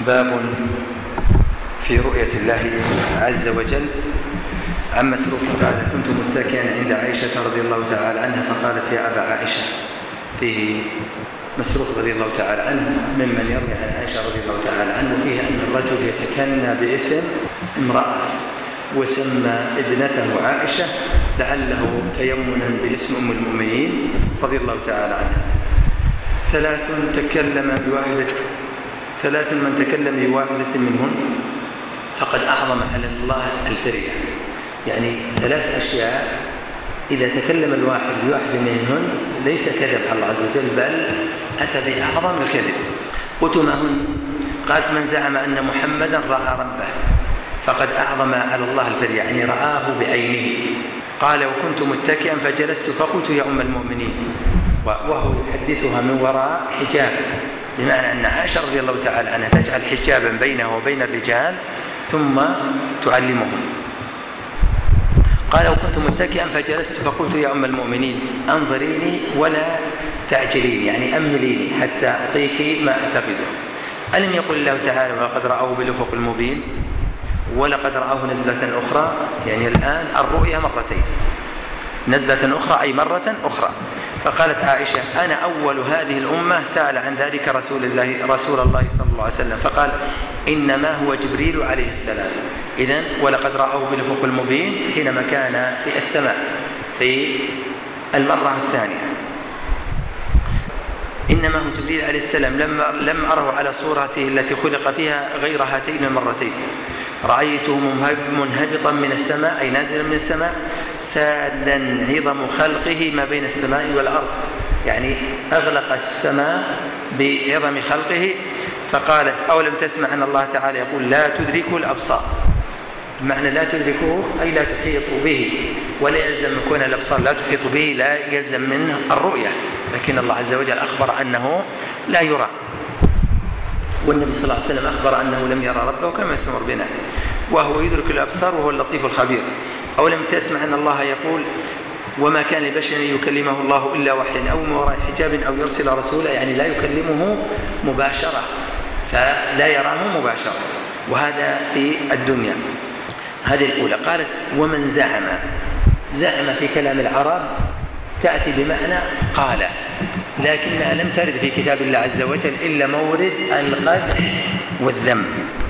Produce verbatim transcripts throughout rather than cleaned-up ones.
باب في رؤية الله عز وجل. عن مسروق قال: كنت متكئا عند عائشة رضي الله تعالى عنها فقالت: يا أبا عائشة. فيه مسروق رضي الله تعالى عنه ممن يروي عن عائشة رضي الله تعالى عنه فيه أن الرجل يتكنى باسم امرأة وسمى ابنته عائشة لعله تيمنا باسم أم المؤمنين رضي الله تعالى عنها. ثلاث تكلم بواحدة ثلاث من تكلم بواحدة منهن فقد أعظم على الله الفرية. يعني ثلاث أشياء إذا تكلم الواحد بواحد منهن ليس كذب على الله عز وجل، بل أتى بأعظم الكذب. قلت ما هن؟ قالت: من زعم أن محمدا رأى ربه فقد أعظم على الله الفرية، يعني رآه بعينه. قال: وكنت متكئا فجلست فقلت: يا أم المؤمنين، وهو يحدثها من وراء حجاب، بمعنى أن عائشة رضي الله تعالى عنها تجعل حجابا بينه وبين الرجال ثم تعلمهم. قال: وكنت متكئا فجلست فقلت: يا أم المؤمنين أنظريني ولا تعجليني، يعني أمليني حتى أعطيك ما أعتقده. ألم يقل الله تعالى: ولقد رأوه بالأفق المبين ولقد رأوه نزلة أخرى؟ يعني الآن الرؤيا مرتين، نزلة أخرى أي مرة أخرى. فقالت عائشة: أنا أول هذه الأمة سأل عن ذلك رسول الله رسول الله صلى الله عليه وسلم فقال: إنما هو جبريل عليه السلام. إذن ولقد رأوه بالأفق المبين حينما كان في السماء في المرة الثانية. إنما هو جبريل عليه السلام لم لم أره على صورته التي خلق فيها غير هاتين المرتين. رأيته منهبطا من السماء أي نازلا من السماء، سادا عظم خلقه ما بين السماء والأرض، يعني أغلق السماء بعظم خلقه. فقالت: أولم تسمع أن الله تعالى يقول: لا تدركه الأبصار؟ بمعنى لا تدركه أي لا تحيط به، ولا يلزم من كون الأبصار لا تحيط به لا يلزم منه الرؤية، لكن الله عز وجل أخبر أنه لا يرى، والنبي صلى الله عليه وسلم أخبر أنه لم يرى ربه كما يسمر بنا، وهو يدرك الأبصار وهو اللطيف الخبير. أولم تسمع أن الله يقول: وما كان لبشر أن يكلمه الله إلا وحيا أو من وراء حجاب أو يرسل رسولا، يعني لا يكلمه مباشرة فلا يراه مباشرة، وهذا في الدنيا. هذه الأولى. قالت: ومن زعم زعم في كلام العرب تأتي بمعنى قال، لكنها لم ترد في كتاب الله عز وجل إلا مورد القدح والذم.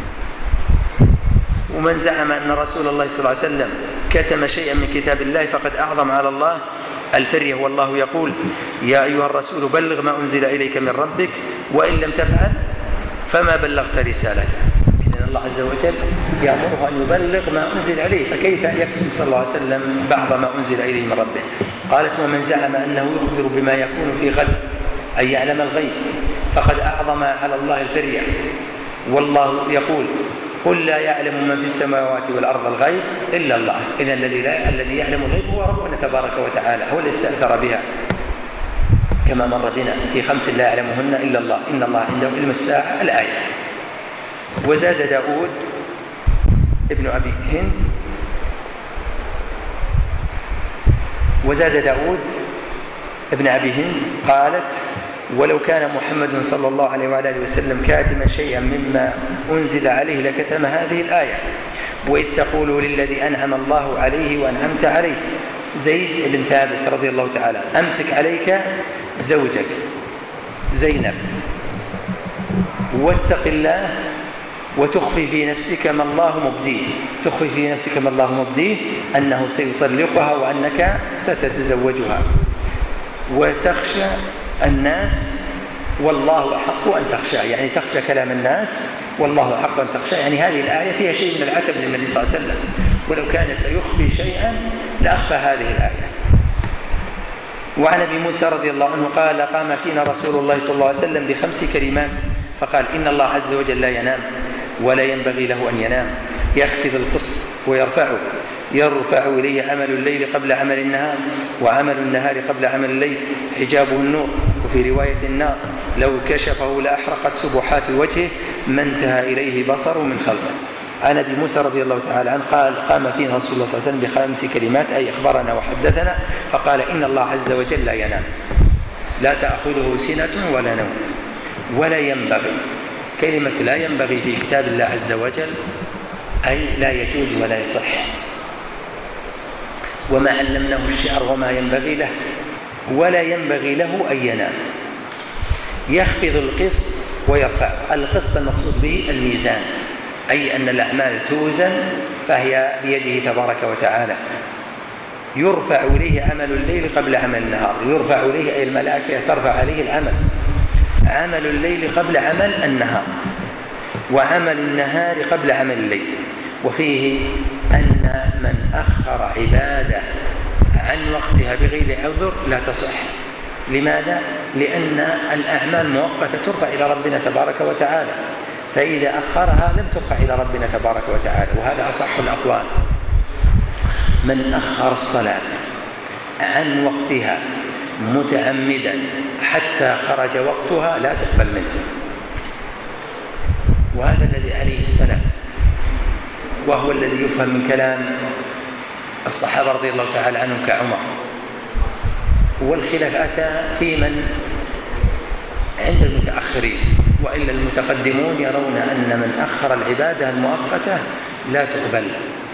ومن زعم أن رسول الله صلى الله عليه وسلم كتم شيئا من كتاب الله فقد أعظم على الله الفرية، والله يقول: يا أيها الرسول بلغ ما أنزل إليك من ربك وإن لم تفعل فما بلغت رسالته. إذن الله عز وجل يأمره أن يبلغ ما أنزل عليه، فكيف يكتم صلى الله عليه وسلم بعض ما أنزل إليه من ربه؟ قالت: ومن زعم أنه يخبر بما يكون في غد أي يعلم الغيب فقد أعظم على الله الفرية، والله يقول: قل لا يعلم من في السماوات والأرض الغيب إلا الله. إذن الذي لا الذي يعلم الغيب هو ربنا تبارك وتعالى، هو الذي استأثر بها كما مر بنا في خمس لا يعلمهن إلا الله، إن الله عنده علم الساعة الآية. وزاد داود ابن أبي هند وزاد داود ابن أبي هند قالت: ولو كان محمد صلى الله عليه وعلى آله وسلم كاتما شيئا مما أنزل عليه لكتم هذه الآية. وإذ تقول للذي أنعم الله عليه وأنعمت عليه زيد بن ثابت رضي الله تعالى: أمسك عليك زوجك زينب واتق الله وتخفي في نفسك ما الله مبديه. تخفي في نفسك ما الله مبديه أنه سيطلقها وأنك ستتزوجها، وتخشى الناس والله أحق أن تخشى، يعني تخشى كلام الناس والله أحق أن تخشى. يعني هذه الآية فيها شيء من العتب للنبي صلى الله عليه وسلم، ولو كان سيخفي شيئا لأخفى هذه الآية. وعن أبي موسى رضي الله عنه قال: قام فينا رسول الله صلى الله عليه وسلم بخمس كلمات فقال: إن الله عز وجل لا ينام ولا ينبغي له أن ينام، يخفض القسط ويرفعه، يرفع إليه عمل الليل قبل عمل النهار وعمل النهار قبل عمل الليل، حجابه النور، وفي رواية النار، لو كشفه لأحرقت سبحات وجهه ما انتهى إليه بصره من خلقه. عن أبي موسى رضي الله تعالى عنه قال: قام فينا رسول الله صلى الله عليه وسلم بخمس كلمات أي أخبرنا وحدثنا فقال: إن الله عز وجل لا ينام، لا تأخذه سنة ولا نوم، ولا ينبغي كلمة لا ينبغي في كتاب الله عز وجل أي لا يجوز ولا يصح. وما علمناه الشعر وما ينبغي له ولا ينبغي له أن ينام. يخفض القسط ويرفع. القسط المقصود به الميزان، أي أن الأعمال توزن فهي بيده تبارك وتعالى. يرفع إليه عمل الليل قبل عمل النهار. يرفع إليه أي الملائكة ترفع عليه العمل، عمل الليل قبل عمل النهار، وعمل النهار قبل عمل الليل. وفيه أن من أخر عبادة عن وقتها بغير عذر لا تصح. لماذا؟ لأن الأعمال مؤقتة ترفع إلى ربنا تبارك وتعالى، فإذا أخرها لم ترفع إلى ربنا تبارك وتعالى، وهذا أصح الأقوال. من أخر الصلاة عن وقتها متعمدا حتى خرج وقتها لا تقبل منه، وهذا الذي عليه السلام، وهو الذي يفهم من كلام الصحابة رضي الله تعالى عنهم كعمر. والخلاف أتى في من عند المتأخرين، وإلا المتقدمون يرون أن من أخر العبادة المؤقتة لا تقبل.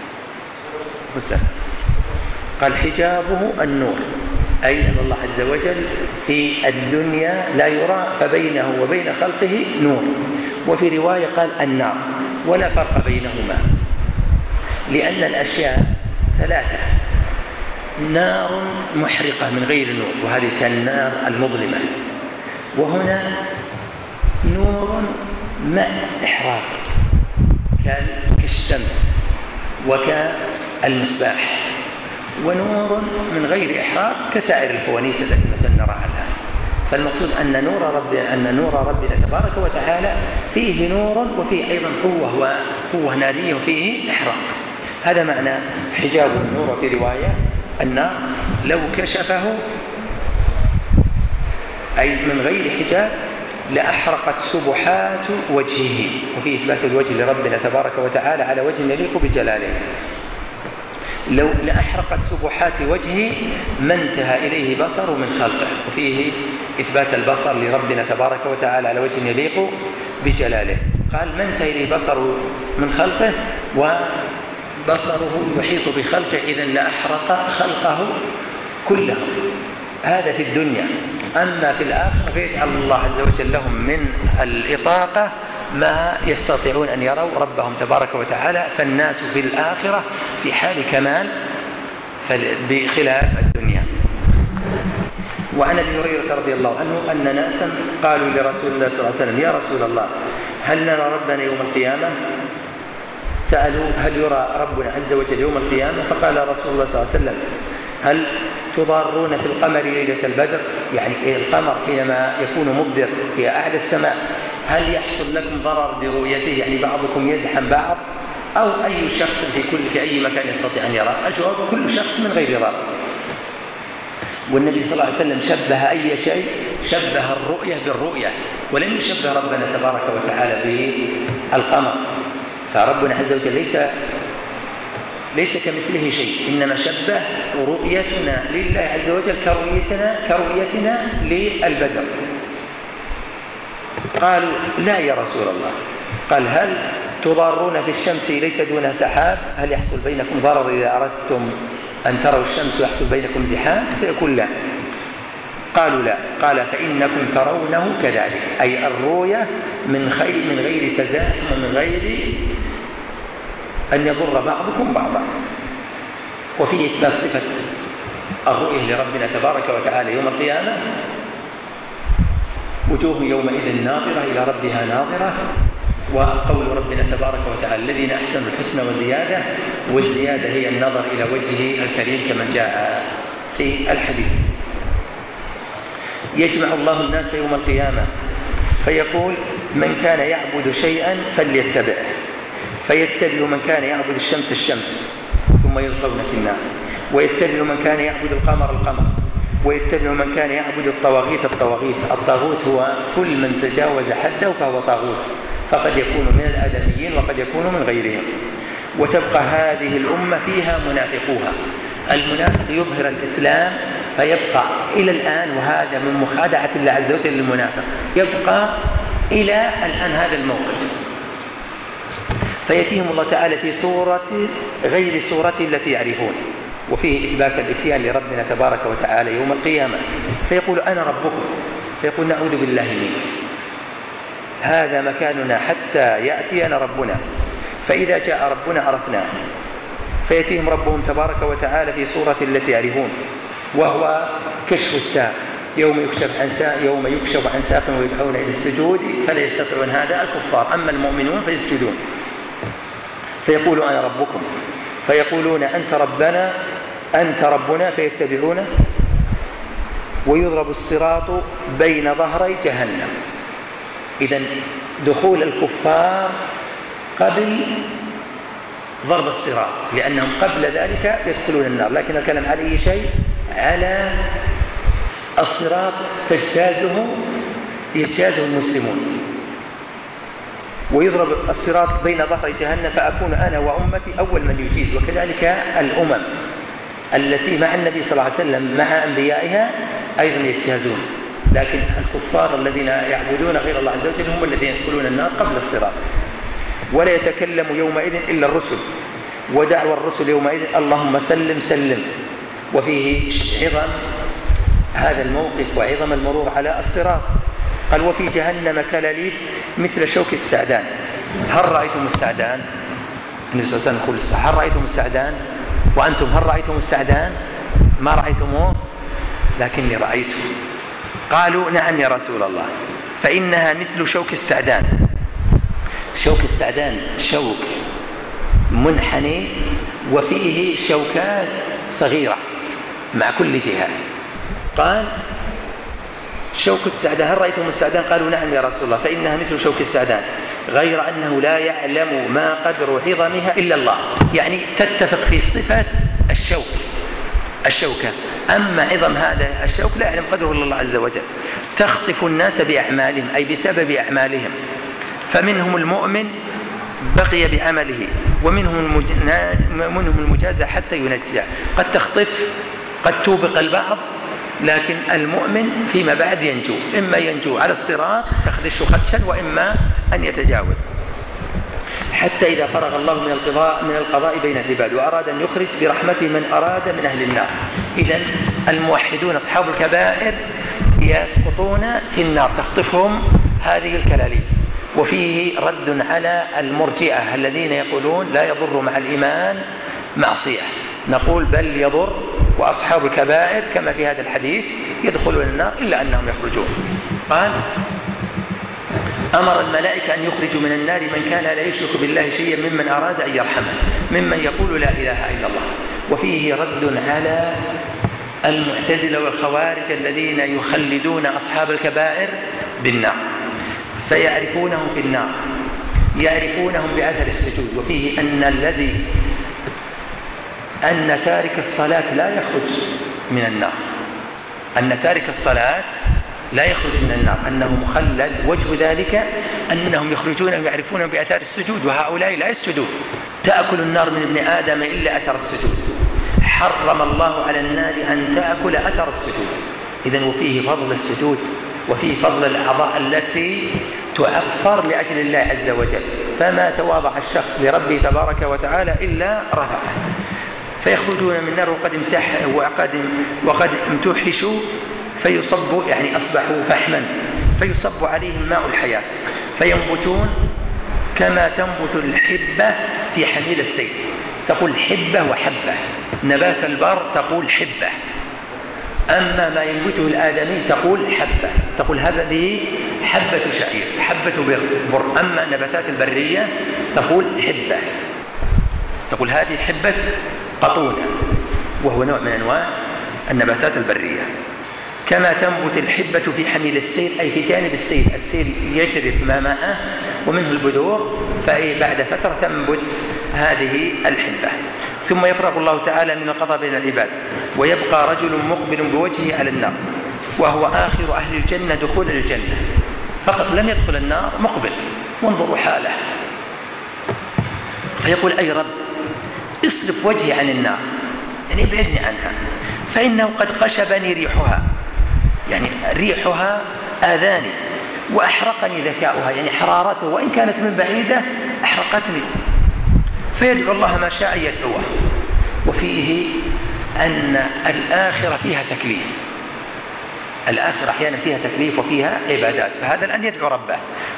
قال حجابه النور، أي أن الله عز وجل في الدنيا لا يرى فبينه وبين خلقه نور. وفي رواية قال النار، ولا فرق بينهما، لأن الأشياء ثلاثة: نار محرقة من غير نور، وهذه كالنار المظلمة، وهنا نور مع إحراق كالشمس وكالمصباح، ونور من غير إحراق كسائر الفوانيس التي مثلا نراها الآن. فالمقصود أن نور رب أن نور ربنا تبارك وتعالى فيه نور وفيه أيضا قوة وقوة نارية وفيه إحراق. هذا معنى حجاب النور. في رواية النار لو كشفه أي من غير حجاب لأحرقت سبحات وجهه، وفي إثبات الوجه لربنا تبارك وتعالى على وجه يليق بجلاله. لو لأحرقت سبحات وجهه ما انتهى إليه بصر من خلقه، وفيه إثبات البصر لربنا تبارك وتعالى على وجه يليق بجلاله. قال ما انتهى إليه بصر من خلقه وبصره يحيط بخلقه، إذن لأحرق خلقه كله. هذا في الدنيا. أما في الآخرة فيجعل الله عز وجل لهم من الإطاقة ما يستطيعون أن يروا ربهم تبارك وتعالى. فالناس في الآخرة في حال كمال بخلاف الدنيا. وعن أبي هريرة رضي الله عنه أن ناسا قالوا لرسول الله صلى الله عليه وسلم: يا رسول الله، هل نرى ربنا يوم القيامة؟ سألوا هل يرى ربنا عز وجل يوم القيامة؟ فقال رسول الله صلى الله عليه وسلم: هل تضارون في القمر ليلة البدر؟ يعني القمر حينما يكون مبدر في أعلى السماء هل يحصل لكم ضرر برؤيته؟ يعني بعضكم يزحم بعض، أو أي شخص في كل في أي مكان يستطيع أن يرى؟ الجواب: كل شخص من غير ضرر. والنبي صلى الله عليه وسلم شبه أي شيء، شبه الرؤية بالرؤية، ولم يشبه ربنا تبارك وتعالى بالقمر. فربنا عز وجل ليس ليس كمثله شيء، إنما شبه رؤيتنا لله عز وجل كرؤيتنا كرؤيتنا للبدر. قالوا: لا يا رسول الله. قال: هل تضارون في الشمس ليس دونها سحاب؟ هل يحصل بينكم ضرر إذا أردتم أن تروا الشمس ويحصل بينكم زحام؟ سيقول: لا. قالوا: لا. قال: فإنكم ترونه كذلك، أي الرؤية من خير من غير تزاحم ومن غير أن يضر بعضكم بعضا. وفي إثبات صفة الرؤية لربنا تبارك وتعالى يوم القيامة: وجوه يومئذ ناظرة إلى ربها ناظرة. وقول ربنا تبارك وتعالى: الذين أحسنوا الحسنى وزيادة، والزيادة هي النظر إلى وجهه الكريم كما جاء في الحديث. يجمع الله الناس يوم القيامة فيقول: من كان يعبد شيئا فليتبعه، فيتبع من كان يعبد الشمس الشمس ثم يلقون في النار، ويتبع من كان يعبد القمر القمر، ويتبع من كان يعبد الطواغيت الطواغيت. الطاغوت هو كل من تجاوز حده فهو طاغوت، فقد يكون من الآدميين وقد يكون من غيرهم. وتبقى هذه الأمة فيها منافقوها. المنافق يظهر الإسلام فيبقى إلى الآن، وهذا من مخادعة الله عز وجل للمنافق، يبقى إلى الآن هذا الموقف. فيأتيهم الله تعالى في صورة غير صورة التي يعرفون، وفيه إثبات الإتيان لربنا تبارك وتعالى يوم القيامة، فيقول أنا ربكم، فيقول نعوذ بالله منك، هذا مكاننا حتى يأتينا ربنا، فإذا جاء ربنا عرفناه. فيأتيهم ربهم تبارك وتعالى في صورة التي يعرفون، وهو كشف الساق، يوم يكشف عن ساق يوم يكشف عن ساق ويدعون إلى السجود فلا يستطيعون، هذا الكفار، أما المؤمنون فيسجدون. فيقول أنا ربكم، فيقولون أنت ربنا أنت ربنا، فيتبعونه، ويضرب الصراط بين ظهري جهنم. إذن دخول الكفار قبل ضرب الصراط، لأنهم قبل ذلك يدخلون النار، لكن الكلام على أي شيء؟ على الصراط تجتازه يجتازه المسلمون. ويضرب الصراط بين ظهر جهنم فأكون أنا وأمتي أول من يجيز. وكذلك الأمم التي مع النبي صلى الله عليه وسلم مع أنبيائها أيضا يجتازون، لكن الكفار الذين يعبدون غير الله عز وجل هم الذين يدخلون النار قبل الصراط. ولا يتكلم يومئذ إلا الرسل، ودعوى الرسل يومئذ اللهم سلم سلم. وفيه عظم هذا الموقف وعظم المرور على الصراط. قال وفي جهنم كلاليب مثل شوك السعدان. هل رأيتم السعدان؟ النبي صلى الله عليه وسلم يقول هل رأيتم السعدان؟ وأنتم هل رأيتم السعدان؟ ما رأيتموه لكني رأيته. قالوا نعم يا رسول الله، فإنها مثل شوك السعدان. شوك السعدان شوك منحني وفيه شوكات صغيرة مع كل جهة. قال شوك السعدان هل رأيتم السعدان؟ قالوا نعم يا رسول الله، فإنها مثل شوك السعدان غير أنه لا يعلم ما قدر عظمها إلا الله. يعني تتفق في صفة الشوك الشوكة، أما عظم هذا الشوك لا يعلم قدره إلا الله عز وجل. تخطف الناس بأعمالهم أي بسبب أعمالهم، فمنهم المؤمن بقي بعمله، ومنهم منهم المجازى حتى ينجى. قد تخطف قد توبق البعض، لكن المؤمن فيما بعد ينجو، إما ينجو على الصراط تخدش خدشا، وإما أن يتجاوز حتى إذا فرغ الله من القضاء من القضاء بين العباد وأراد أن يخرج برحمته من أراد من أهل النار. إذن الموحدون أصحاب الكبائر يسقطون في النار، تخطفهم هذه الكلاليب. وفيه رد على المرجئة الذين يقولون لا يضر مع الإيمان معصية، نقول بل يضر، وأصحاب الكبائر كما في هذا الحديث يدخلون النار إلا أنهم يخرجون. قال أمر الملائكة أن يخرجوا من النار من كان لا يشرك بالله شيئا ممن أراد أن يرحمه، ممن يقول لا إله إلا الله. وفيه رد على المعتزلة والخوارج الذين يخلدون أصحاب الكبائر بالنار، فيعرفونهم في النار، يعرفونهم بأثر السجود. وفيه أن الذي أن تارك الصلاة لا يخرج من النار، أن تارك الصلاة لا يخرج من النار، أنه مخلد. وجه ذلك أنهم يخرجون ويعرفون بأثار السجود، وهؤلاء لا يسجدون. تأكل النار من ابن آدم إلا أثر السجود، حرم الله على النار أن تأكل أثر السجود. إذن وفيه فضل السجود، وفيه فضل الأعضاء التي تؤخر لأجل الله عز وجل، فما تواضع الشخص لربه تبارك وتعالى إلا رفعه. فيخرجون من النار وقد امتح وقد وقد امتحشوا، فيصب يعني أصبحوا فحما، فيصب عليهم ماء الحياة، فينبتون كما تنبت الحبة في حميل السيل. تقول حبة وحبة، نبات البر تقول حبة، أما ما ينبته الآدمي تقول حبة، تقول هذه حبة شعير، حبة بر. أما النباتات البرية تقول حبة، تقول هذه حبة قطونة، وهو نوع من أنواع النباتات البرية. كما تنبت الحبة في حميل السيل أي في جانب السيل، السيل يجرف ما معه ومنه البذور، فبعد فترة تنبت هذه الحبة. ثم يفرغ الله تعالى من القضاء بين العباد، ويبقى رجل مقبل بوجهه على النار، وهو آخر أهل الجنة دخول الجنة، فقط لم يدخل النار مقبل. وانظروا حاله، فيقول أي رب اصرف وجهي عن النار، يعني ابعدني عنها، فإنه قد قشبني ريحها، يعني ريحها آذاني، وأحرقني ذكاؤها، يعني حرارته وإن كانت من بعيدة أحرقتني. فيدعو الله ما شاء يدعوه. وفيه أن الآخرة فيها تكليف، الآخرة أحيانا فيها تكليف وفيها عبادات، فهذا الآن يدعو ربه.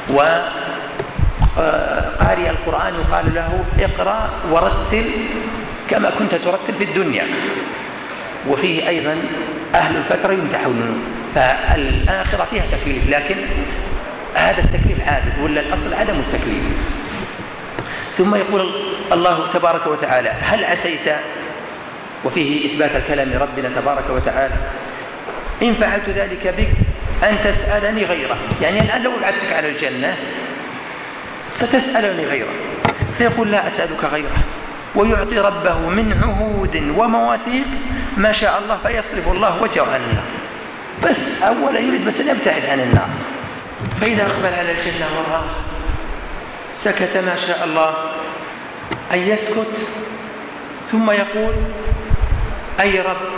وقارئ القرآن يقال له اقرأ ورتل كما كنت ترتل في الدنيا. وفيه أيضا أهل الفترة يمتحنون، فالآخرة فيها تكليف، لكن هذا التكليف عابد، ولا الأصل عدم التكليف. ثم يقول الله تبارك وتعالى هل عسيت، وفيه إثبات الكلام ربنا تبارك وتعالى، إن فعلت ذلك بك أن تسألني غيره، يعني الآن لو وعدتك على الجنة ستسألني غيره، فيقول لا أسألك غيره، ويعطي ربه من عهود ومواثيق ما شاء الله، فيصرف الله وجهه عن النار. بس أولا يريد بس أن يبتعد عن النار، فإذا أقبل على الجنة وراه سكت ما شاء الله أن يسكت، ثم يقول أي رب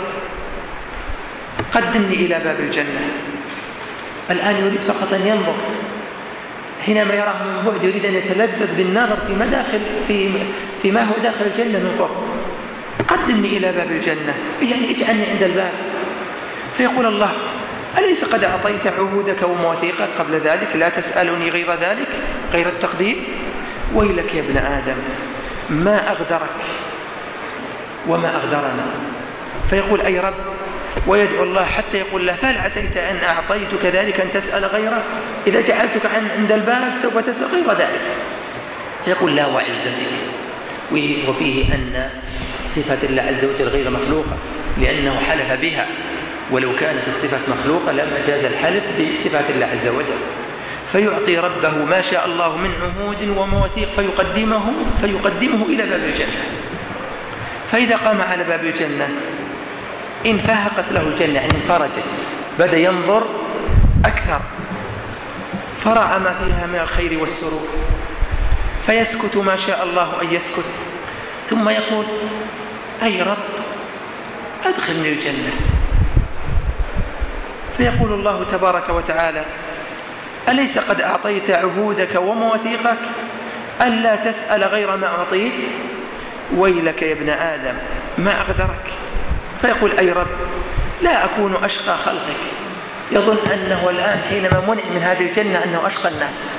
قدمني إلى باب الجنة. الآن يريد فقط أن ينظر، حينما يراه من بعد يريد أن يتلذذ بالنظر في مداخل في فيما هو داخل الجنة من قرب. قدمني إلى باب الجنة، يعني اجعلني عند الباب. فيقول الله أليس قد أعطيت عهودك ومواثيقك قبل ذلك، لا تسألني غير ذلك، غير التقديم؟ ويلك يا ابن آدم ما أغدرك وما أغدرنا. فيقول أي رب، ويدعو الله حتى يقول له فهل عسيت أن أعطيتك ذلك أن تسأل غيره، إذا جعلتك عند الباب سوف تسأل غير ذلك. فيقول لا وعزتك. وفيه أن صفة الله عز وجل غير مخلوقة، لأنه حلف بها، ولو كانت الصفة مخلوقة لما جاز الحلف بصفات الله عز وجل. فيعطي ربه ما شاء الله من عهود ومواثيق فيقدمه فيقدمه إلى باب الجنة. فإذا قام على باب الجنة انفهقت له الجنة، يعني انفرجت، بدأ ينظر أكثر، فرع ما فيها من الخير والسرور، فيسكت ما شاء الله أن يسكت، ثم يقول أي رب أدخلني الجنة. فيقول الله تبارك وتعالى أليس قد أعطيت عهودك ومواثيقك ألا تسأل غير ما أعطيت؟ ويلك يا ابن آدم ما أغدرك. فيقول أي رب لا أكون أشقى خلقك. يظن أنه الآن حينما منع من هذه الجنة أنه أشقى الناس،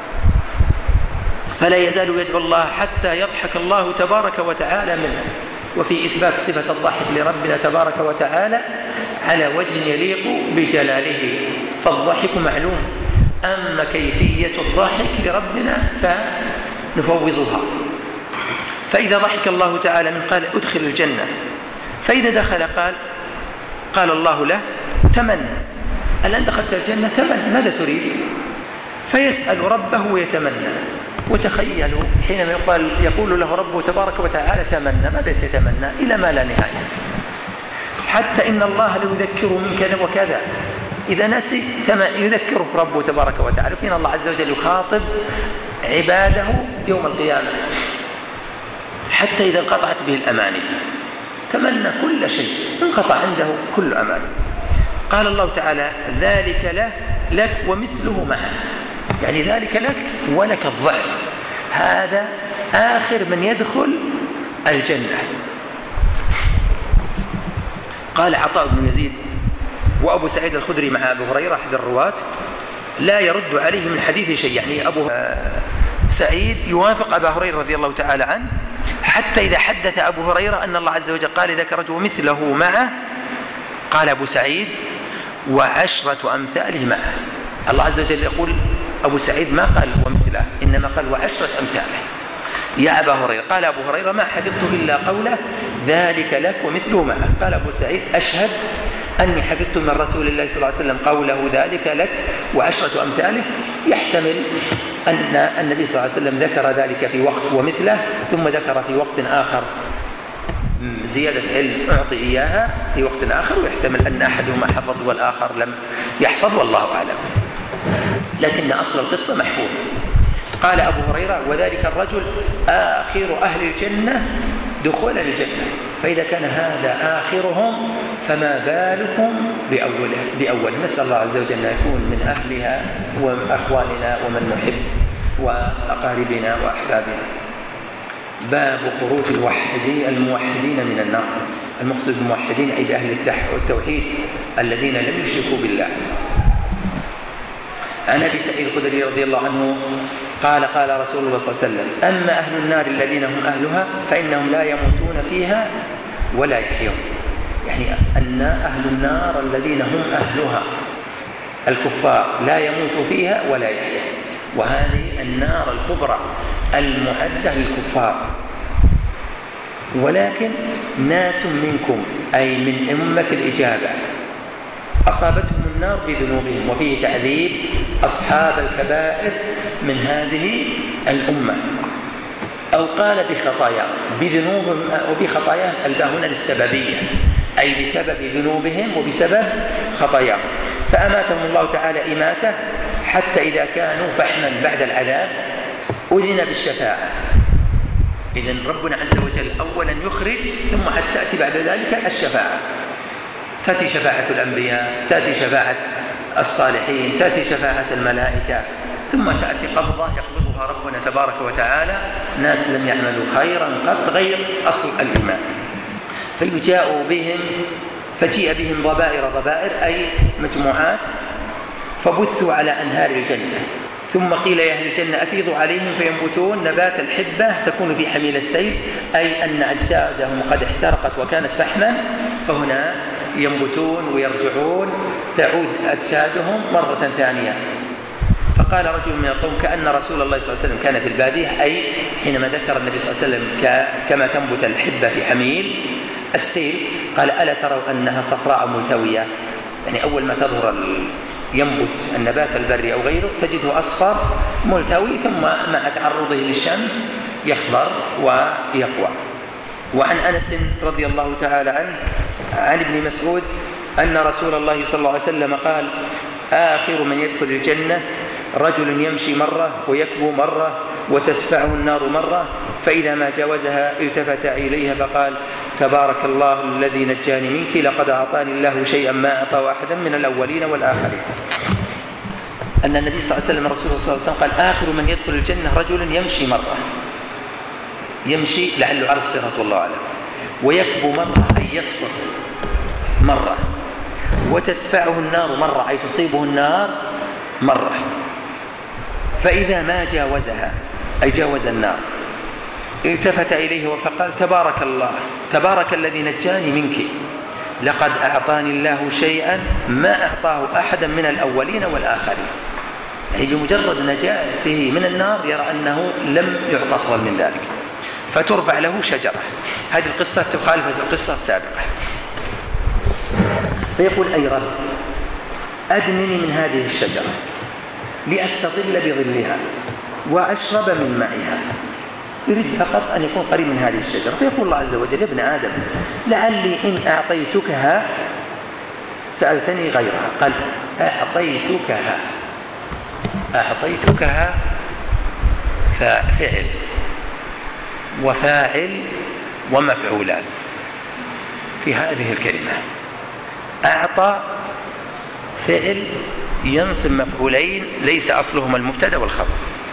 فلا يزال يدعو الله حتى يضحك الله تبارك وتعالى منه. وفي إثبات صفة الضحك لربنا تبارك وتعالى على وجه يليق بجلاله، فالضحك معلوم، أما كيفية الضحك لربنا فنفوضها. فإذا ضحك الله تعالى من قال أدخل الجنة، فإذا دخل قال قال الله له تمنى، الآن دخلت الجنة تمنى، ماذا تريد؟ فيسأل ربه ويتمنى. وتخيلوا حينما يقال يقول له ربه تبارك وتعالى تمنى، ماذا سيتمنى؟ إلى ما لا نهاية، حتى إن الله ليذكره من كذا وكذا، إذا نسي يذكره ربه تبارك وتعالى. فإن الله عز وجل يخاطب عباده يوم القيامة حتى إذا انقطعت به الأماني تمنى كل شيء، انقطع عنده كل أماني. قال الله تعالى ذلك له لك ومثله معه، يعني ذلك لك ولك الضعف، هذا آخر من يدخل الجنة. قال عطاء بن يزيد وأبو سعيد الخدري مع أبو هريرة أحد الرواة لا يرد عليه من حديث شيء، يعني أبو سعيد يوافق أبا هريرة رضي الله تعالى عنه، حتى إذا حدث أبو هريرة أن الله عز وجل قال ذاك رجل مثله معه، قال أبو سعيد وعشرة أمثاله معه. الله عز وجل يقول أبو سعيد ما قال ومثله، إنما قال وعشرة أمثاله يا أبا هريرة. قال أبو هريرة ما حفظت إلا قوله ذلك لك ومثله معه. قال أبو سعيد أشهد أني حفظت من رسول الله صلى الله عليه وسلم قوله ذلك لك وعشرة أمثاله. يحتمل أن النبي صلى الله عليه وسلم ذكر ذلك في وقت ومثله، ثم ذكر في وقت آخر زيادة علم أعطي إياها في وقت آخر، ويحتمل أن أحدهما حفظ والآخر لم يحفظ، والله أعلم، لكن أصل القصة محفوظ. قال أبو هريرة وذلك الرجل آخر أهل الجنة دخول الجنة. فإذا كان هذا آخرهم فما بالكم بأوله بأول. نسأل الله عز وجل أن يكون من أهلها وأخواننا ومن نحب وأقاربنا وأحبابنا. باب خروج الموحدين الموحدين من النار. المقصود بالموحدين أي بأهل التوحيد الذين لم يشركوا بالله. عن أبي سعيد الخدري رضي الله عنه قال قال رسول الله صلى الله عليه وسلم: أما أهل النار الذين هم أهلها فإنهم لا يموتون فيها ولا يحيون. يعني أن أهل النار الذين هم أهلها الكفار لا يموت فيها ولا يحيا. وهذه النار الكبرى المعدة للكفار. ولكن ناس منكم أي من أمة الإجابة أصابتهم النار بذنوبهم، وفيه تعذيب أصحاب الكبائر من هذه الأمة. أو قال بخطاياهم بذنوبهم وبخطاياهم الباء هنا للسببية، أي بسبب ذنوبهم وبسبب خطاياهم. فأماتهم الله تعالى إماتة حتى إذا كانوا فحما بعد العذاب أذن بالشفاعة. إذن ربنا عز وجل أولا يخرج ثم حتى تأتي بعد ذلك الشفاعة. تأتي شفاعة الأنبياء، تأتي شفاعة الصالحين، تأتي شفاعة الملائكة، ثم تأتي قبضة يقبضها ربنا تبارك وتعالى ناس لم يعملوا خيرا قط غير أصل الإيمان. فيجاء بهم فجيء بهم ضبائر ضبائر أي مجموعات فبثوا على أنهار الجنة. ثم قيل يا أهل الجنة أفيضوا عليهم فينبتون نبات الحبة تكون في حميل السيل، أي أن أجسادهم قد احترقت وكانت فحما، فهنا ينبتون ويرجعون تعود أجسادهم مرة ثانية. فقال رجل من القوم كأن رسول الله صلى الله عليه وسلم كان في البادية، أي حينما ذكر النبي صلى الله عليه وسلم كما تنبت الحبة في حميل السيل قال ألا تروا أنها صفراء ملتوية؟ يعني أول ما تظهر ينبت النبات البري أو غيره تجده أصفر ملتوي، ثم مع تعرضه للشمس يخضر ويقوى. وعن أنس رضي الله تعالى عنه عن ابن مسعود أن رسول الله صلى الله عليه وسلم قال آخر من يدخل الجنة رجل يمشي مرة ويكبو مرة وتسفعه النار مرة، فإذا ما جاوزها التفت إليها فقال تبارك الله الذي نجاني منك، لقد أعطاني الله شيئا ما أعطاه أحدا من الأولين والآخرين. أن النبي صلى الله عليه وسلم رسول الله صلى الله عليه وسلم قال آخر من يدخل الجنة رجل يمشي مرة، يمشي لعله على الصراط والله أعلم، ويكبو مرة أي يسقط مرة، وتسفعه النار مرة أي تصيبه النار مرة، فإذا ما جاوزها أي جاوز النار التفت إليه فقال تبارك الله تبارك الذي نجاني منك، لقد أعطاني الله شيئا ما أعطاه أحدا من الأولين والآخرين. يعني بمجرد نجاته من النار يرى أنه لم يعطى أفضل من ذلك، فترفع له شجرة. هذه القصة تخالف القصة السابقة. فيقول أي رب أدنني من هذه الشجرة لأستظل بظلها وأشرب من مائها. يريد فقط أن يكون قريب من هذه الشجرة. فيقول الله عز وجل يا ابن آدم لعلي إن أعطيتكها سألتني غيرها. قال أعطيتكها أعطيتكها فعل وفاعل ومفعولان في هذه الكلمة. أعطى فعل ينصب مفعولين ليس أصلهما المبتدأ والخبر،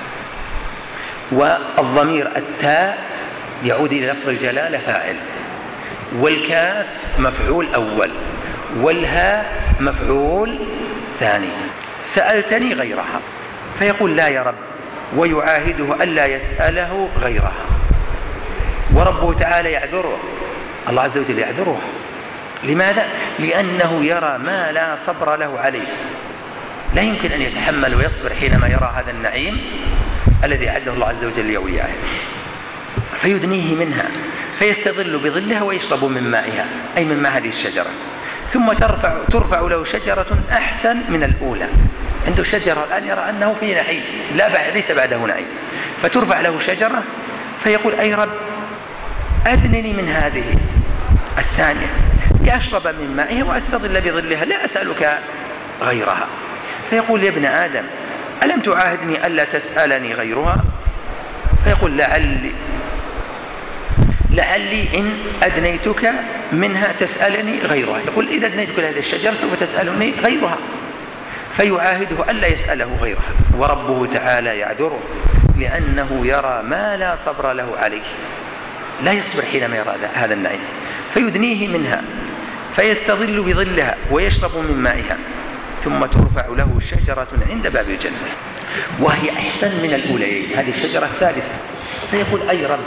والضمير التاء يعود إلى لفظ الجلالة فاعل، والكاف مفعول أول، والهاء مفعول ثاني. سألتني غيرها فيقول لا يا رب، ويعاهده ألا يسأله غيرها، وربه تعالى يعذره، الله عز وجل يعذره. لماذا؟ لأنه يرى ما لا صبر له عليه، لا يمكن أن يتحمل ويصبر حينما يرى هذا النعيم الذي أعده الله عز وجل لأوليائه، فيدنيه منها فيستظل بظلها ويشرب من مائها أي من ماء هذه الشجرة. ثم ترفع, ترفع له شجرة أحسن من الأولى. عنده شجرة الآن يرى أنه في نعيم، لا بعد ليس بعده نعيم، فترفع له شجرة فيقول أي رب أدنني من هذه الثانية لأشرب من مائها وأستظل بظلها لا أسألك غيرها. فيقول يا ابن آدم ألم تعاهدني ألا تسألني غيرها؟ فيقول لعلي لعلي إن أدنيتك منها تسألني غيرها. يقول إذا أدنيتك لهذه الشجرة سوف تسألني غيرها، فيعاهده ألا يسأله غيرها. وربه تعالى يعذره لأنه يرى ما لا صبر له عليه، لا يصبر حينما يرى هذا النعيم، فيدنيه منها فيستظل بظلها ويشرب من مائها، ثم ترفع له شجرة عند باب الجنة وهي أحسن من الأوليين، هذه الشجرة الثالثة. فيقول أي رب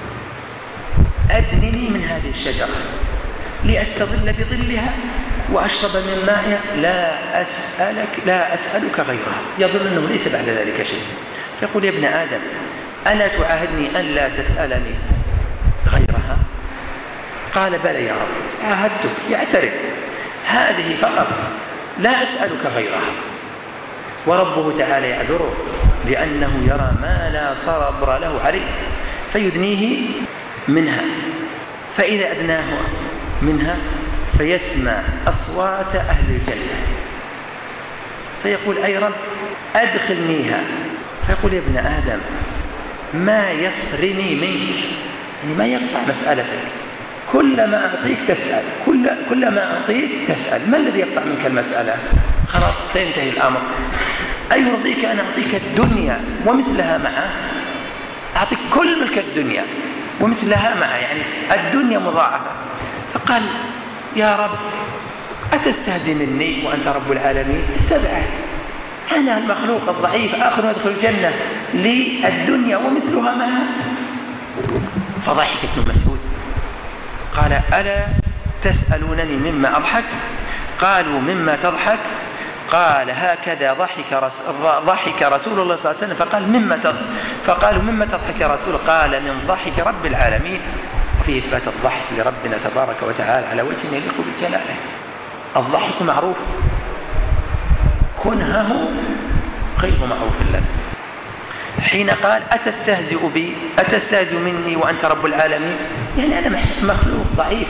أدنني من هذه الشجرة لأستظل بظلها وأشرب من مائها، لا أسألك لا أسألك غيرها. يظن أنه ليس بعد ذلك شيء، فيقول يا ابن آدم ألا تعاهدني أن لا تسألني غيرها؟ قال بلى يا رب عاهدتك، يعترف هذه فقط لا أسألك غيرها. وربه تعالى يعذره لأنه يرى ما لا صبر له عليه، فيدنيه منها. فإذا أدناه منها فيسمع أصوات أهل الجنة، فيقول أي رب أدخلنيها. فيقول يا ابن آدم ما يصرني منك، يعني ما يقطع مسألتك، كل ما أعطيك تسأل، كل, كل ما أعطيك تسأل، ما الذي يقطع منك المسألة؟ خلاص سينتهي الأمر. أيرضيك أن أعطيك الدنيا ومثلها معه؟ أعطيك كل ملك الدنيا ومثلها معه، يعني الدنيا مضاعفة. فقال يا رب أتستهزئ مني وأنت رب العالمين؟ استبعد، أنا المخلوق الضعيف آخر أدخل الجنة للدنيا ومثلها معها؟ فضحك ابن مسعود قال ألا تسألونني مما أضحك؟ قالوا مما تضحك؟ قال هكذا ضحك رسول, ضحك رسول الله صلى الله عليه وسلم. فقال مما تضحك؟ فقالوا مما تضحك يا رسول؟ قال من ضحك رب العالمين. وفيه إثبات الضحك لربنا تبارك وتعالى على وجه يليق بجلاله. الضحك معروف، كنهه غير معروف لنا. حين قال أتستهزئ بي أتستهزئ مني وأنت رب العالمين، يعني أنا مخلوق ضعيف.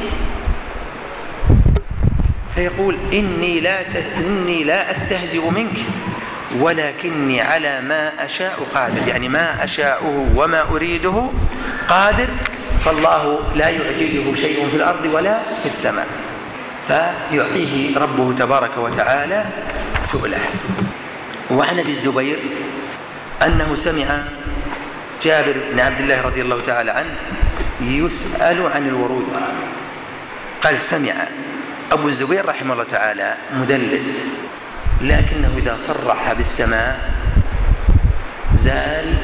فيقول إني لا, إني لا أستهزئ منك ولكني على ما أشاء قادر، يعني ما أشاءه وما أريده قادر، فالله لا يعجزه شيء في الأرض ولا في السماء. فيعطيه ربه تبارك وتعالى سؤله. وعن أبي الزبير أنه سمع جابر بن عبد الله رضي الله تعالى عنه يسأل عن الورود. قال سمع أبو الزبير رحمه الله تعالى مدلس، لكنه إذا صرح بالسماء زال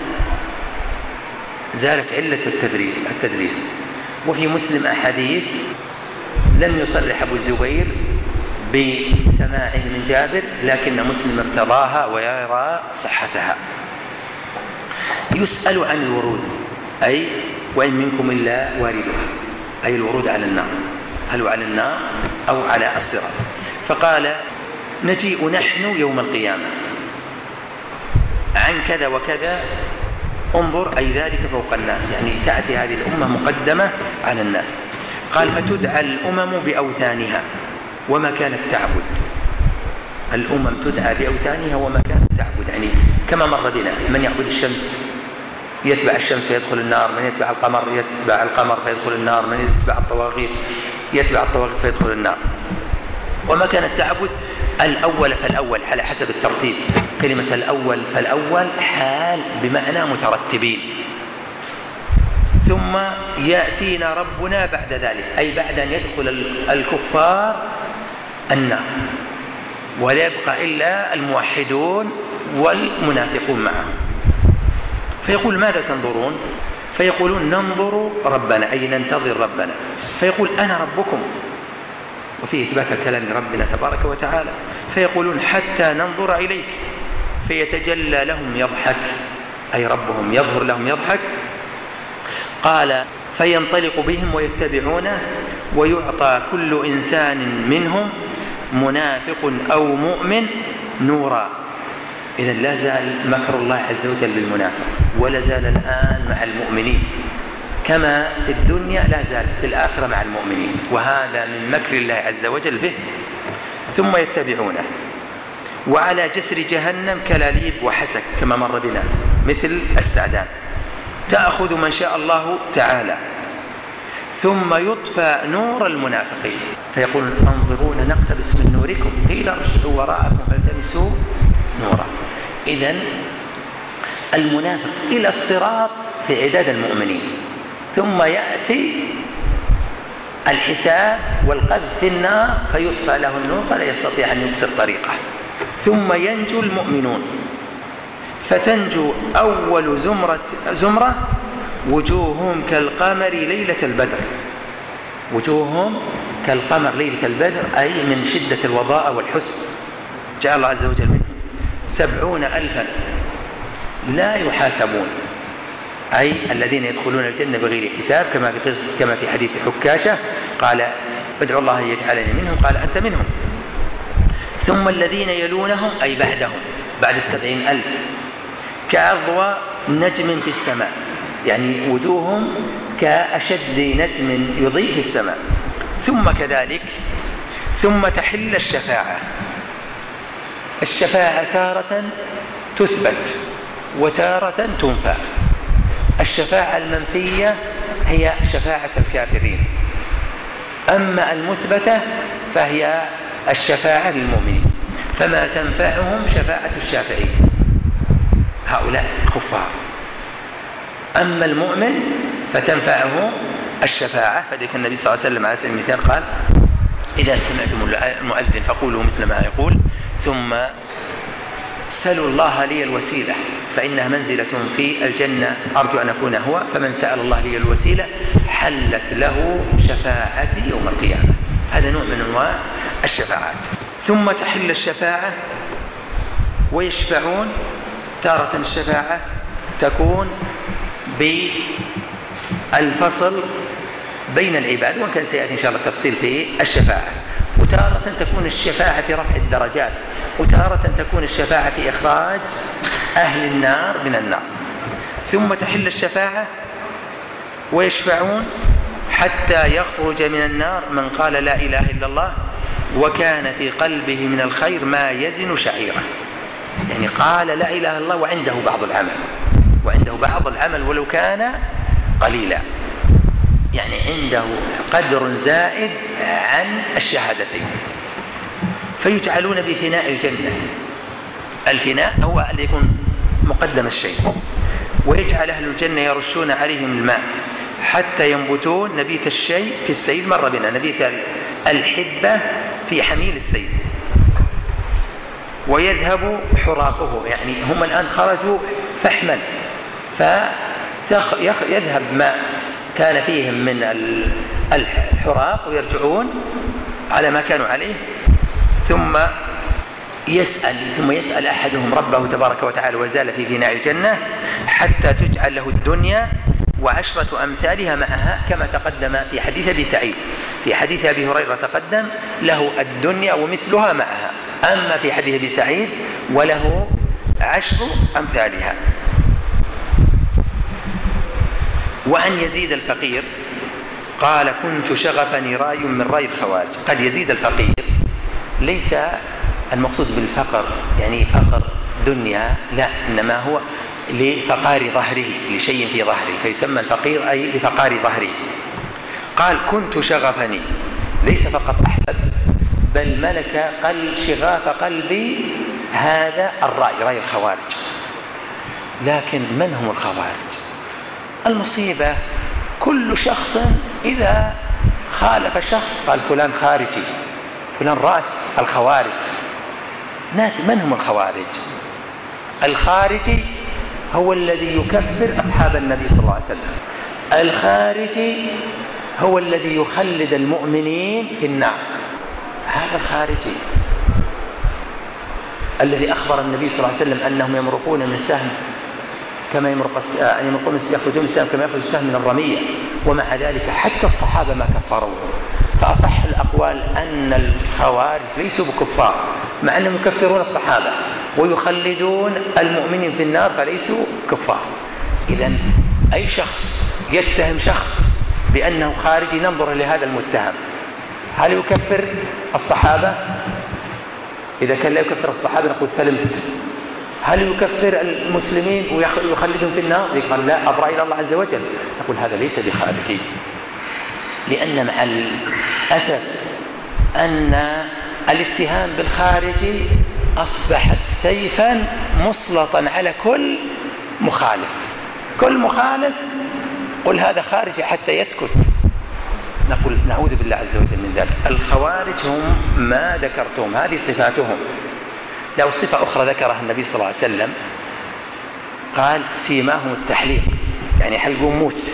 زالت علة التدليس. وفي مسلم أحاديث لم يصرح أبو الزبير بسماعه من جابر، لكن مسلم ارتضاها ويرى صحتها. يسأل عن الورود، أي وإن منكم إلا واردها، أي الورود على النار، هل على النار أو على الصراط. فقال نجيء نحن يوم القيامة عن كذا وكذا، انظر أي ذلك فوق الناس، يعني تأتي هذه الأمة مقدمة على الناس. قال فتدعى الأمم بأوثانها وما كانت تعبد. الأمم تدعى بأوثانها وما كانت تعبد، يعني كما مر بنا من يعبد الشمس يتبع الشمس فيدخل النار، من يتبع القمر يتبع القمر فيدخل النار، من يتبع الطواغيت يتبع الطواغيت فيدخل النار. وما كانت تعبد الأول فالأول على حسب الترتيب، كلمة الأول فالأول حال بمعنى مترتبين. ثم يأتينا ربنا بعد ذلك، أي بعد أن يدخل الكفار النار، ولا يبقى إلا الموحدون والمنافقون معهم. فيقول ماذا تنظرون؟ فيقولون ننظر ربنا، أي ننتظر ربنا. فيقول أنا ربكم، وفيه إثبات الكلام لربنا تبارك وتعالى. فيقولون حتى ننظر إليك، فيتجلى لهم يضحك، أي ربهم يظهر لهم يضحك. قال فينطلق بهم ويتبعونه، ويعطى كل إنسان منهم منافق أو مؤمن نورا. إذن لا زال مكر الله عز وجل بالمنافق، ولا زال الآن مع المؤمنين، كما في الدنيا لا زال في الآخرة مع المؤمنين، وهذا من مكر الله عز وجل به. ثم يتبعونه، وعلى جسر جهنم كلاليب وحسك كما مر بنا، مثل السعدان، تأخذ من شاء الله تعالى. ثم يطفى نور المنافقين فيقول انظرونا نقتبس من نوركم قيل ارجعوا وراءكم فالتمسوا نورا. إذن المنافق إلى الصراط في عداد المؤمنين، ثم يأتي الحساب والقذف في النار فيطفى له النور فلا يستطيع أن يبصر طريقه، ثم ينجو المؤمنون فتنجو أول زمرة, زمرة وجوههم كالقمر ليلة البدر. وجوههم كالقمر ليلة البدر أي من شدة الوضاء والحسن، جاء الله عز وجل منهم سبعون ألفا لا يحاسبون، أي الذين يدخلون الجنة بغير حساب، كما في كما في حديث حكاشة قال ادعو الله أن يجعلني منهم قال أنت منهم. ثم الذين يلونهم أي بعدهم بعد السبعين ألف كأضواء نجم في السماء، يعني وجوههم كأشد نجم يضيء في السماء. ثم كذلك ثم تحل الشفاعة. الشفاعة تارة تثبت وتارة تنفى. الشفاعة المنفية هي شفاعة الكافرين، أما المثبتة فهي الشفاعة للمؤمنين، فما تنفعهم شفاعة الشافعين هؤلاء الكفار. أما المؤمن فتنفعه الشفاعة، فذلك النبي صلى الله عليه وسلم على سبيل المثال قال إذا سمعتم المؤذن فقولوا مثل ما يقول ثم سلوا الله لي الوسيلة فإنها منزلة في الجنة أرجو أن أكون هو، فمن سأل الله لي الوسيلة حلت له شفاعتي يوم القيامة. هذا نوع من أنواع الشفاعات. ثم تحل الشفاعة ويشفعون. تارة الشفاعة تكون بالفصل بين العباد، وإن كان سيأتي إن شاء الله التفصيل في الشفاعة. وتارة تكون الشفاعة في رفع الدرجات، وتارة تكون الشفاعة في إخراج أهل النار من النار. ثم تحل الشفاعة ويشفعون حتى يخرج من النار من قال لا إله إلا الله وكان في قلبه من الخير ما يزن شعيرة، يعني قال لا إله إلا الله وعنده بعض العمل وعنده بعض العمل ولو كان قليلا، يعني عنده قدر زائد عن الشهادتين، فيجعلون بفناء الجنة. الفناء هو اللي يكون مقدم الشيء، ويجعل أهل الجنة يرشون عليهم الماء حتى ينبتون نبيت الشيء في السيل. مر بنا نبيت الحبة في حميل السيل ويذهب حراقه، يعني هم الآن خرجوا فحما فيذهب ما كان فيهم من الحراق ويرجعون على ما كانوا عليه. ثم يسأل ثم يسأل أحدهم ربه تبارك وتعالى وزال في فناء الجنة حتى تجعل له الدنيا وعشرة أمثالها معها، كما تقدم في حديث أبي سعيد. في حديث أبي هريرة تقدم له الدنيا ومثلها معها، أما في حديث أبي سعيد وله عشر أمثالها. وعن يزيد الفقير قال كنت شغفني راي من راي الخوارج. قد يزيد الفقير ليس المقصود بالفقر يعني فقر دنيا، لا، إنما هو لفقار ظهره، لشيء في ظهره فيسمى الفقير أي لفقار ظهره. قال كنت شغفني، ليس فقط أحببت بل ملك قل شغاف قلبي هذا الرأي، رأي الخوارج. لكن من هم الخوارج؟ المصيبة كل شخص إذا خالف شخص قال فلان خارجي، فلان رأس الخوارج. من هم الخوارج؟ الخارجي هو الذي يكفر أصحاب النبي صلى الله عليه وسلم. الخارجي هو الذي يخلد المؤمنين في النار، هذا الخارجي الذي أخبر النبي صلى الله عليه وسلم أنهم يمرقون من السهم كما يمرق يمرقون يخرجون من السهم كما يخرج السهم من الرمية، ومع ذلك حتى الصحابة ما كفروه. فأصح الأقوال أن الخوارج ليسوا بكفار مع أنهم يكفرون الصحابة ويخلدون المؤمنين في النار فليسوا كفار. إذن أي شخص يتهم شخص بأنه خارجي ننظر لهذا المتهم، هل يكفر الصحابة؟ إذا كان لا يكفر الصحابة نقول سلمت. هل يكفر المسلمين ويخلدهم في النار؟ يقول لا، أبرأ إلى الله عز وجل، نقول هذا ليس بخارجي. لأن مع الأسف أن الاتهام بالخارجي أصبحت سيفا مسلطا على كل مخالف. كل مخالف قل هذا خارجي حتى يسكت. نقول نعوذ بالله عز وجل من ذلك. الخوارج هم ما ذكرتم، هذه صفاتهم. لو صفة أخرى ذكرها النبي صلى الله عليه وسلم قال سيماهم التحليق، يعني يحلقون موس.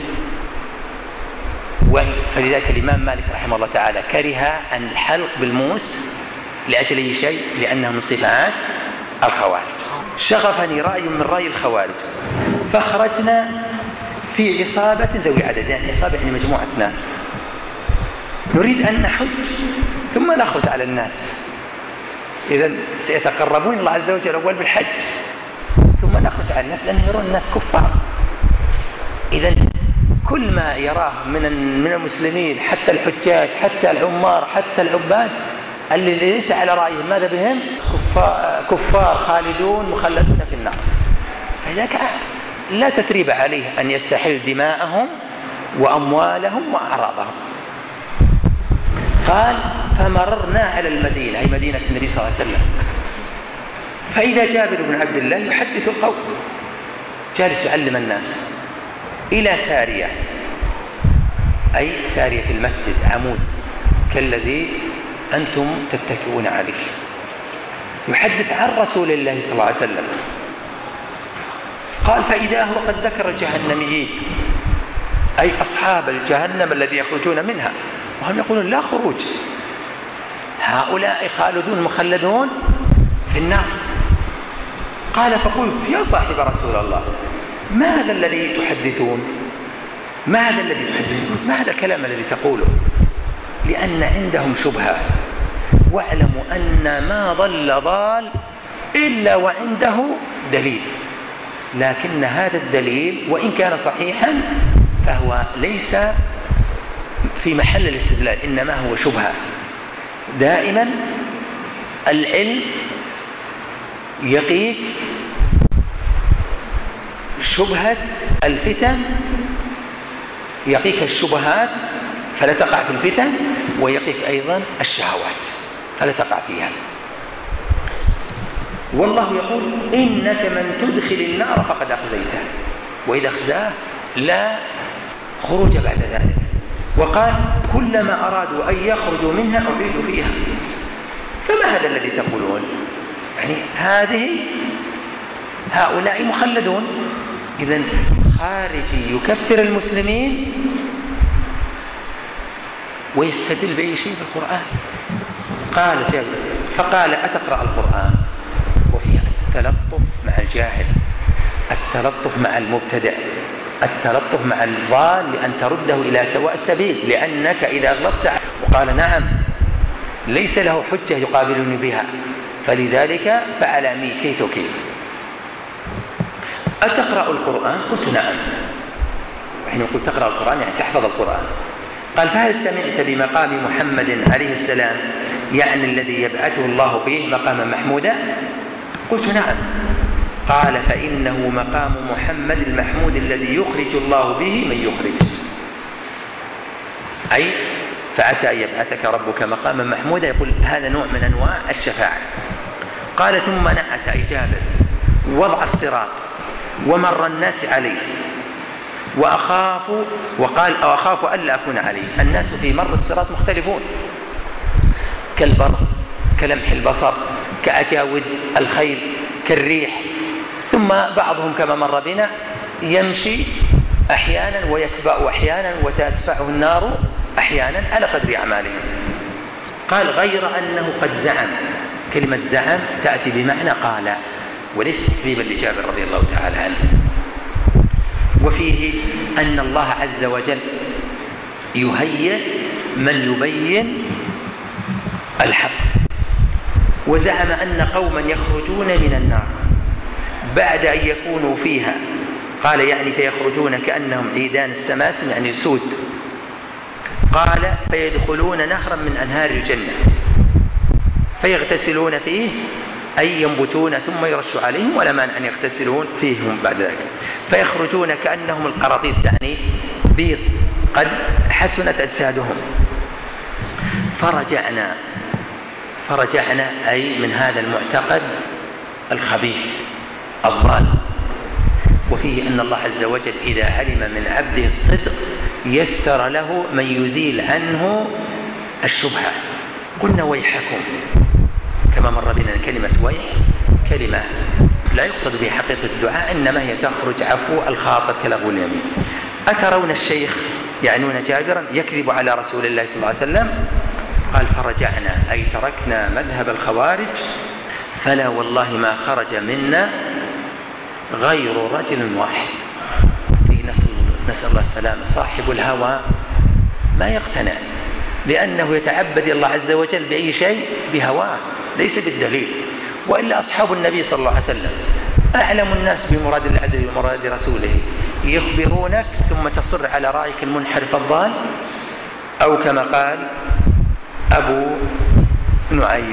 فلذلك الإمام مالك رحمه الله تعالى كره الحلق بالموس لأجل أي شيء؟ لأنه من صفات الخوارج. شغفني رأي من رأي الخوارج فخرجنا في عصابة ذوي عدد، يعني عصابة يعني مجموعة ناس، نريد أن نحج ثم نخرج على الناس. إذن سيتقربون الله عز وجل أول بالحج ثم نخرج على الناس لأن يرون الناس كفار. إذن كل ما يراه من من المسلمين حتى الحجاج حتى العمار حتى العباد اللي ليس على رأيهم ماذا بهم؟ كفار, كفار خالدون مخلدون في النار. فذلك لا تثريب عليه أن يستحل دماءهم وأموالهم وأعراضهم. قال فمررنا على المدينة، أي مدينة النبي صلى الله عليه وسلم، فإذا جابر بن عبد الله يحدث القوم، جالس يعلم الناس، إلى سارية، أي سارية في المسجد، عمود كالذي أنتم تتكئون عليه، يحدث عن رسول الله صلى الله عليه وسلم. قال فإذا هو قد ذكر الجهنميين، أي أصحاب الجهنم الذي يخرجون منها، وهم يقولون لا خروج، هؤلاء خالدون مخلدون في النار. قال فقلت يا صاحب رسول الله ما هذا الذي تحدثون؟ ما هذا الذي تحدثون؟ ما هذا الكلام الذي تقوله؟ لأن عندهم شبهة، واعلموا أن ما ضل ضال إلا وعنده دليل، لكن هذا الدليل وإن كان صحيحا فهو ليس في محل الاستدلال، إنما هو شبهة. دائما العلم يقيك شبهة الفتن، يقيك الشبهات فلا تقع في الفتن، ويقيك أيضا الشهوات فلا تقع فيها. والله يقول إنك من تدخل النار فقد أخزيته، وإذا أخزاه لا خروج بعد ذلك. وقال كلما أرادوا أن يخرجوا منها أعيدوا فيها. فما هذا الذي تقولون؟ يعني هذه هؤلاء مخلدون. إذن خارجي يكفر المسلمين ويستدل بأي شيء بالقرآن. قال جابر فقال أتقرأ القرآن؟ وفيها التلطف مع الجاهل، التلطف مع المبتدع، التلطف مع الضال لأن ترده إلى سواء السبيل، لأنك إذا غلطت. وقال نعم ليس له حجة يقابلني بها، فلذلك فعلى مي كيت وكيت. أتقرأ القرآن؟ قلت نعم. وحين يقول تقرأ القرآن يعني تحفظ القرآن. قال فهل سمعت بمقام محمد عليه السلام، يعني الذي يبعثه الله فيه مقاما محمودا؟ قلت نعم. قال فإنه مقام محمد المحمود الذي يخرج الله به من يخرج، أي فعسى أن يبعثك ربك مقاما محمودا. يقول هذا نوع من أنواع الشفاعة. قال ثم نعت أي جابر وضع الصراط ومر الناس عليه، وأخاف وقال أو أخاف ألا أكون عليه. الناس في مر الصراط مختلفون، كالبرق، كلمح البصر، كأجاود الخيل، كالريح. ثم بعضهم كما مر بنا يمشي أحيانا ويكبأ أحيانا وتسفعه النار أحيانا على قدر أعمالهم. قال غير أنه قد زعم، كلمة زعم تأتي بمعنى قال وليس تكذيبا لجابر رضي الله تعالى عنه. وفيه أن الله عز وجل يهيئ من يبين الحق. وزعم أن قوما يخرجون من النار بعد أن يكونوا فيها، قال يعني فيخرجون كأنهم عيدان السماسم يعني سود. قال فيدخلون نهرا من أنهار الجنة فيغتسلون فيه، أي ينبتون ثم يرش عليهم ولا مانع أن يغتسلون فيهم بعد ذلك. فيخرجون كأنهم القراطيس، يعني بيض قد حسنت أجسادهم. فرجعنا فرجعنا أي من هذا المعتقد الخبيث الضال. وفيه أن الله عز وجل إذا علم من عبده الصدق يسر له من يزيل عنه الشبهة. قلنا ويحكم، كما مر بنا كلمة ويح كلمة لا يقصد بها حقيقة الدعاء، إنما هي تخرج عفو الخاطر كلغو اليمين. أترون الشيخ يعنون جابرا يكذب على رسول الله صلى الله عليه وسلم؟ قال فرجعنا أي تركنا مذهب الخوارج، فلا والله ما خرج منا غير رجل واحد. نسأل الله السلامة. صاحب الهوى ما يقتنع، لأنه يتعبد الله عز وجل بأي شيء؟ بهواه ليس بالدليل. وإلا أصحاب النبي صلى الله عليه وسلم أعلم الناس بمراد الله عز وجل ومراد رسوله، يخبرونك ثم تصر على رأيك المنحرف الضال. أو كما قال أبو نعيم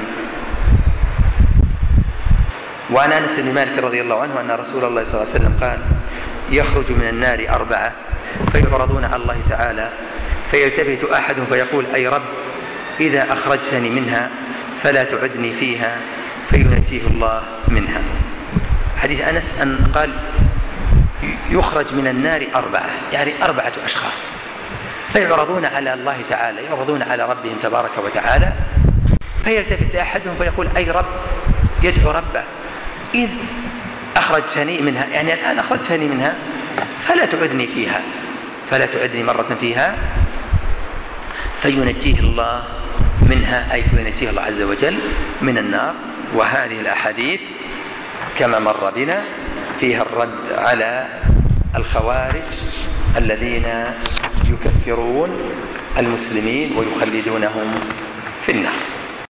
وعن أنس بن مالك رضي الله عنه أن رسول الله صلى الله عليه وسلم قال يخرج من النار أربعة فيعرضون على الله تعالى فيلتفت أحدهم فيقول أي رب إذا أخرجتني منها فلا تعدني فيها، فينجيه الله منها. حديث أنس أن قال يخرج من النار أربعة، يعني أربعة أشخاص فيعرضون على الله تعالى، يعرضون على ربهم تبارك وتعالى، فيلتفت أحدهم فيقول أي رب، يدعو ربه إذ أخرجتني منها، يعني الآن أخرجتني منها فلا تعدني فيها، فلا تعدني مرة فيها، فينجيه الله منها أي فينجيه الله عز وجل من النار. وهذه الأحاديث كما مر بنا فيها الرد على الخوارج الذين يكفرون المسلمين ويخلدونهم في النار.